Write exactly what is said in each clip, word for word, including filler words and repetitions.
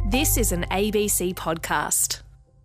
This is an A B C podcast.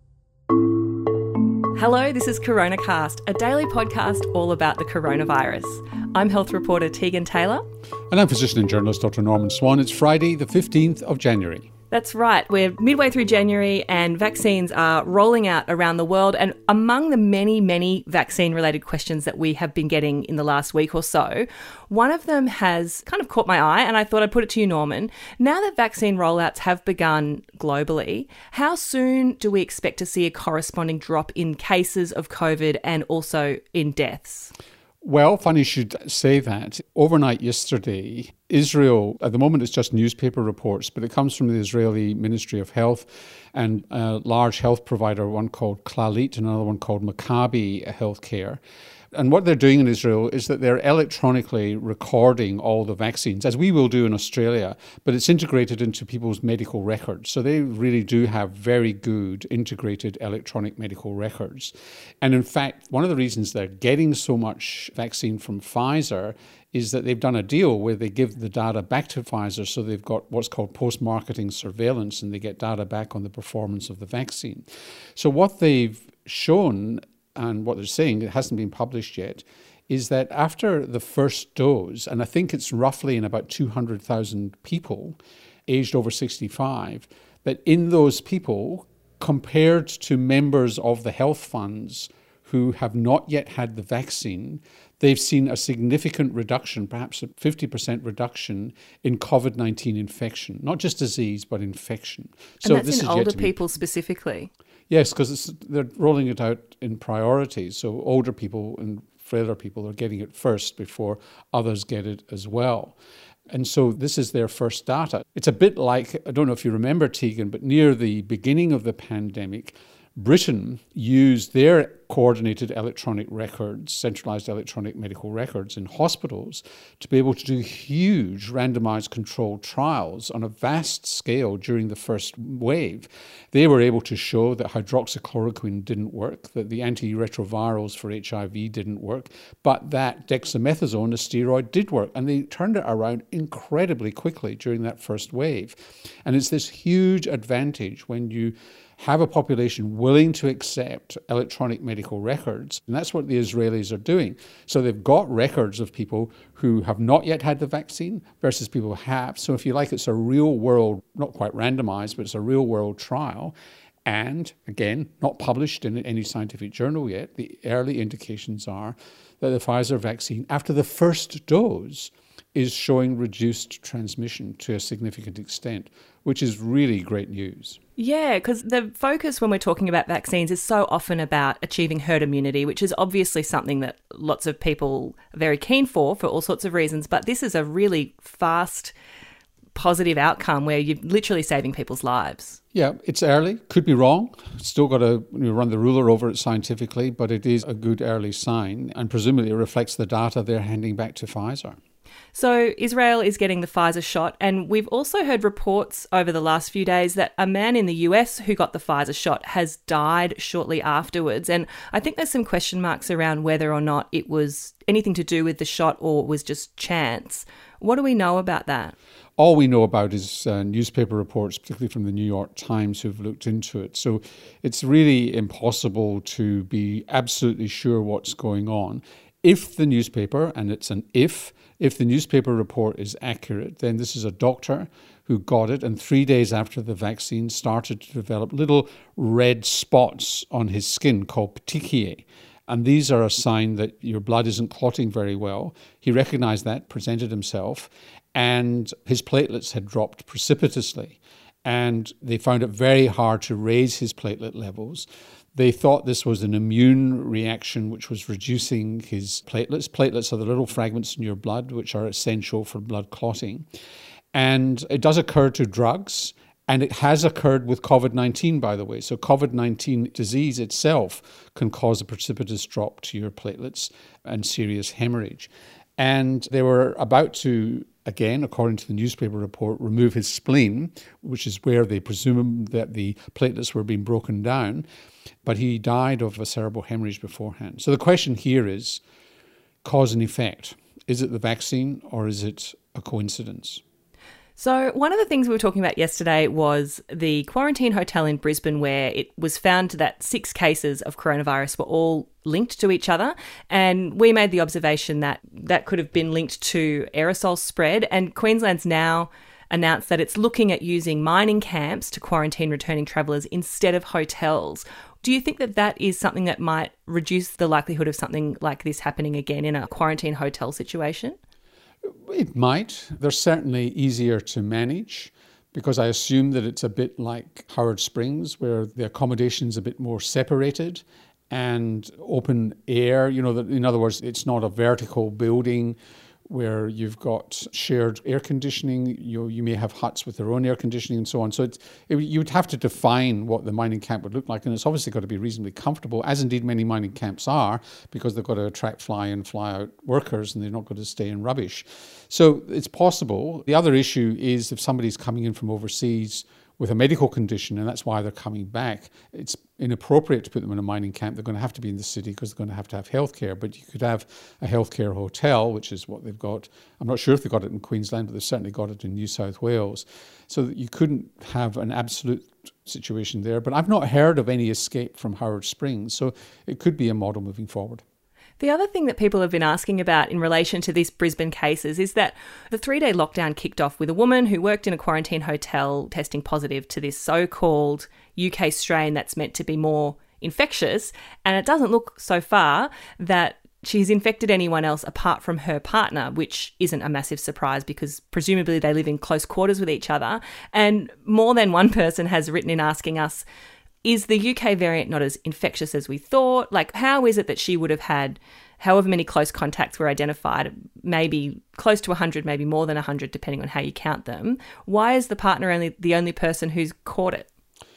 Hello, this is CoronaCast, a daily podcast all about the coronavirus. I'm health reporter Tegan Taylor. And I'm physician and journalist Doctor Norman Swan. It's Friday, the fifteenth of January. That's right. We're midway through January and vaccines are rolling out around the world. And among the many, many vaccine-related questions that we have been getting in the last week or so, one of them has kind of caught my eye, and I thought I'd put it to you, Norman. Now that vaccine rollouts have begun globally, how soon do we expect to see a corresponding drop in cases of COVID and also in deaths? Well, funny you should say that. Overnight yesterday, Israel, at the moment it's just newspaper reports, but it comes from the Israeli Ministry of Health and a large health provider, one called Clalit and another one called Maccabi Healthcare. And what they're doing in Israel is that they're electronically recording all the vaccines, as we will do in Australia, but it's integrated into people's medical records. So they really do have very good integrated electronic medical records. And in fact, one of the reasons they're getting so much vaccine from Pfizer is that they've done a deal where they give the data back to Pfizer, so they've got what's called post-marketing surveillance, and they get data back on the performance of the vaccine. So what they've shown, and what they're saying, it hasn't been published yet, is that after the first dose, and I think it's roughly in about two hundred thousand people aged over sixty-five, that in those people, compared to members of the health funds who have not yet had the vaccine, they've seen a significant reduction, perhaps a fifty percent reduction in COVID nineteen infection, not just disease, but infection. So and that's this in is older people specifically? Yes, because they're rolling it out in priorities. So older people and frailer people are getting it first before others get it as well. And so this is their first data. It's a bit like, I don't know if you remember, Tegan, but near the beginning of the pandemic, Britain used their coordinated electronic records, centralized electronic medical records in hospitals to be able to do huge randomized controlled trials on a vast scale during the first wave. They were able to show that hydroxychloroquine didn't work, that the antiretrovirals for H I V didn't work, but that dexamethasone, a steroid, did work. And they turned it around incredibly quickly during that first wave. And it's this huge advantage when you have a population willing to accept electronic medical records. And that's what the Israelis are doing. So they've got records of people who have not yet had the vaccine versus people who have. So if you like, it's a real world, not quite randomized, but it's a real world trial. And again, not published in any scientific journal yet. The early indications are that the Pfizer vaccine, after the first dose, is showing reduced transmission to a significant extent, which is really great news. Yeah, because the focus when we're talking about vaccines is so often about achieving herd immunity, which is obviously something that lots of people are very keen for, for all sorts of reasons. But this is a really fast, positive outcome where you're literally saving people's lives. Yeah, it's early, could be wrong. Still got to you know, run the ruler over it scientifically, but it is a good early sign, and presumably it reflects the data they're handing back to Pfizer. So Israel is getting the Pfizer shot, and we've also heard reports over the last few days that a man in the U S who got the Pfizer shot has died shortly afterwards. And I think there's some question marks around whether or not it was anything to do with the shot or was just chance. What do we know about that? All we know about is uh, newspaper reports, particularly from the New York Times, who've looked into it. So it's really impossible to be absolutely sure what's going on. If the newspaper, and it's an if, if the newspaper report is accurate, then this is a doctor who got it, and three days after the vaccine started to develop little red spots on his skin called petechiae. And these are a sign that your blood isn't clotting very well. He recognized that, presented himself, and his platelets had dropped precipitously. And they found it very hard to raise his platelet levels. They thought this was an immune reaction which was reducing his platelets. Platelets are the little fragments in your blood which are essential for blood clotting. And it does occur to drugs, and it has occurred with COVID nineteen, by the way. So COVID nineteen disease itself can cause a precipitous drop to your platelets and serious hemorrhage. And they were about to, again, according to the newspaper report, remove his spleen, which is where they presume that the platelets were being broken down. But he died of a cerebral hemorrhage beforehand. So the question here is cause and effect. Is it the vaccine or is it a coincidence? So one of the things we were talking about yesterday was the quarantine hotel in Brisbane, where it was found that six cases of coronavirus were all linked to each other. And we made the observation that that could have been linked to aerosol spread. And Queensland's now announced that it's looking at using mining camps to quarantine returning travellers instead of hotels. Do you think that that is something that might reduce the likelihood of something like this happening again in a quarantine hotel situation? It might. They're certainly easier to manage because I assume that it's a bit like Howard Springs, where the accommodation's a bit more separated and open air. You know, in other words, it's not a vertical building where you've got shared air conditioning. You you may have huts with their own air conditioning and so on. So it's, it, you would have to define what the mining camp would look like, and it's obviously got to be reasonably comfortable, as indeed many mining camps are, because they've got to attract fly-in, fly-out workers, and they're not going to stay in rubbish. So it's possible. The other issue is if somebody's coming in from overseas with a medical condition, and that's why they're coming back, it's inappropriate to put them in a mining camp. They're going to have to be in the city because they're going to have to have healthcare. But you could have a healthcare hotel, which is what they've got. I'm not sure if they've got it in Queensland, but they've certainly got it in New South Wales. So that you couldn't have an absolute situation there. But I've not heard of any escape from Howard Springs. So it could be a model moving forward. The other thing that people have been asking about in relation to these Brisbane cases is that the three-day lockdown kicked off with a woman who worked in a quarantine hotel testing positive to this so-called U K strain that's meant to be more infectious, and it doesn't look so far that she's infected anyone else apart from her partner, which isn't a massive surprise because presumably they live in close quarters with each other. And more than one person has written in asking us, is the U K variant not as infectious as we thought? Like, how is it that she would have had however many close contacts were identified, maybe close to one hundred, maybe more than one hundred, depending on how you count them? Why is the partner only the only person who's caught it?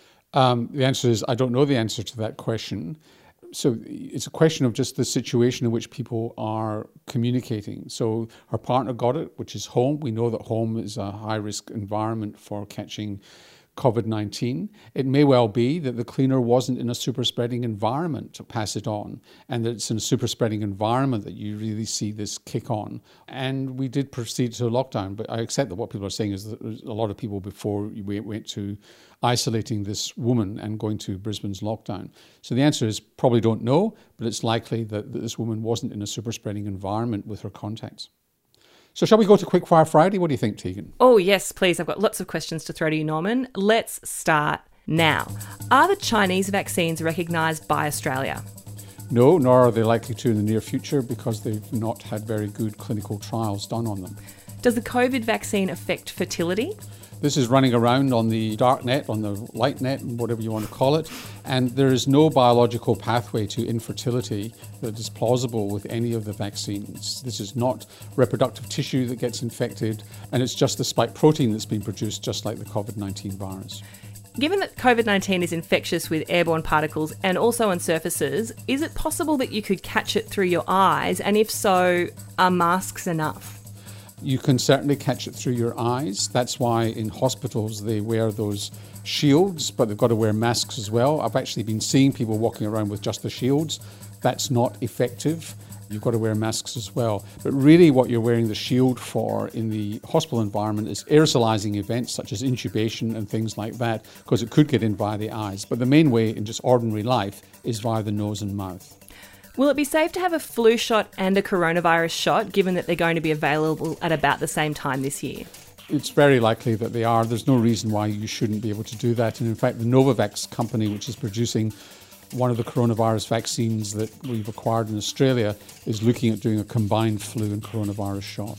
Um, the answer is I don't know the answer to that question. So it's a question of just the situation in which people are communicating. So her partner got it, which is home. We know that home is a high-risk environment for catching COVID nineteen. It may well be that the cleaner wasn't in a super spreading environment to pass it on, and that it's in a super spreading environment that you really see this kick on. And we did proceed to a lockdown, but I accept that what people are saying is that there's a lot of people before we went to isolating this woman and going to Brisbane's lockdown. So the answer is probably don't know, but it's likely that, that this woman wasn't in a super spreading environment with her contacts. So shall we go to Quickfire Friday? What do you think, Tegan? Oh, yes, please. I've got lots of questions to throw to you, Norman. Let's start now. Are the Chinese vaccines recognised by Australia? No, nor are they likely to in the near future because they've not had very good clinical trials done on them. Does the COVID vaccine affect fertility? This is running around on the dark net, on the light net, whatever you want to call it, and there is no biological pathway to infertility that is plausible with any of the vaccines. This is not reproductive tissue that gets infected, and it's just the spike protein that's been produced, just like the COVID nineteen virus. Given that COVID nineteen is infectious with airborne particles and also on surfaces, is it possible that you could catch it through your eyes? And if so, are masks enough? You can certainly catch it through your eyes. That's why in hospitals they wear those shields, but they've got to wear masks as well. I've actually been seeing people walking around with just the shields. That's not effective. You've got to wear masks as well. But really what you're wearing the shield for in the hospital environment is aerosolizing events such as intubation and things like that, because it could get in via the eyes. But the main way in just ordinary life is via the nose and mouth. Will it be safe to have a flu shot and a coronavirus shot, given that they're going to be available at about the same time this year? It's very likely that they are. There's no reason why you shouldn't be able to do that. And in fact, the Novavax company, which is producing one of the coronavirus vaccines that we've acquired in Australia, is looking at doing a combined flu and coronavirus shot.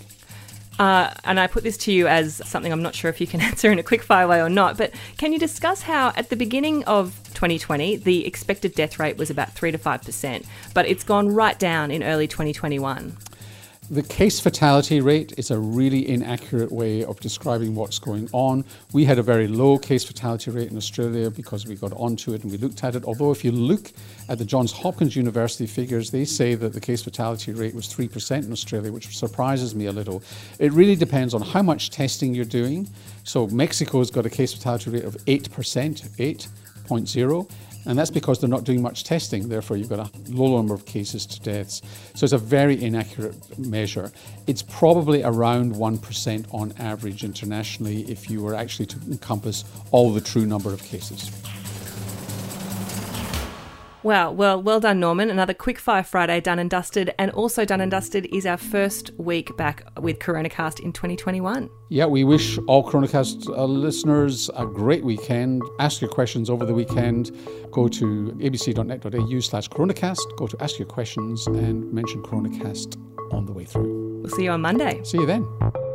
Uh, and I put this to you as something I'm not sure if you can answer in a quick-fire way or not, but can you discuss how at the beginning of twenty twenty, the expected death rate was about three to five percent, but it's gone right down in early twenty twenty-one? The case fatality rate is a really inaccurate way of describing what's going on. We had a very low case fatality rate in Australia because we got onto it and we looked at it. Although if you look at the Johns Hopkins University figures, they say that the case fatality rate was three percent in Australia, which surprises me a little. It really depends on how much testing you're doing. So Mexico's got a case fatality rate of eight percent, eight point zero. And that's because they're not doing much testing. Therefore, you've got a low number of cases to deaths. So it's a very inaccurate measure. It's probably around one percent on average internationally if you were actually to encompass all the true number of cases. Wow, well, well done, Norman. Another Quickfire Friday done and dusted. And also done and dusted is our first week back with CoronaCast in twenty twenty-one. Yeah, we wish all CoronaCast uh, listeners a great weekend. Ask your questions over the weekend. Go to abc.net.au slash CoronaCast. Go to Ask Your Questions and mention CoronaCast on the way through. We'll see you on Monday. See you then.